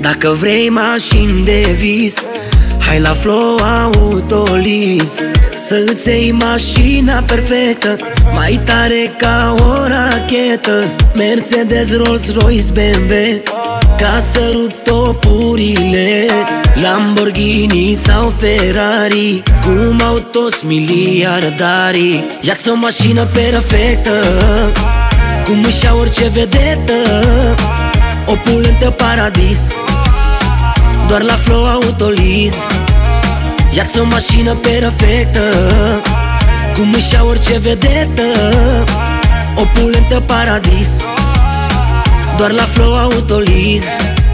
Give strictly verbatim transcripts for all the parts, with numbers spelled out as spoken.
Dacă vrei mașini de vis, hai la Flow Autolease. Să îți iei mașina perfectă, mai tare ca o rachetă. Mercedes, Rolls-Royce, B M W, ca să rup topurile. Lamborghini sau Ferrari, cum au toți miliardarii. Ia-ți o mașină perfectă, cum își ia orice vedetă. Opulentă paradis, doar la Flow Autolease. Ia-ți o mașină perfectă, cum își ia orice vedetă. Opulentă paradis, doar la Flow Autolease.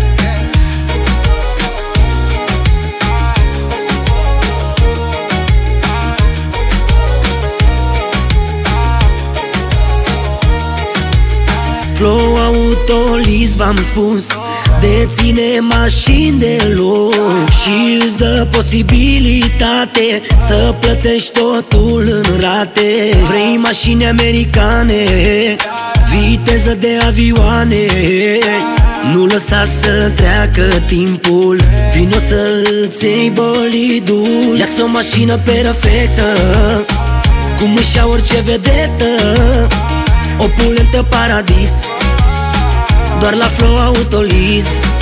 Flow Autolease, v-am spus, deține mașini de lux și îți dă posibilitate să plătești totul în rate. Vrei mașini americane, viteză de avioane, nu lăsa să treacă timpul, vino să îți iei bolidul. Ia-ți o mașină perfectă, cum își ia orice vedetă. Opulentă paradis, doar la Flow Autolease.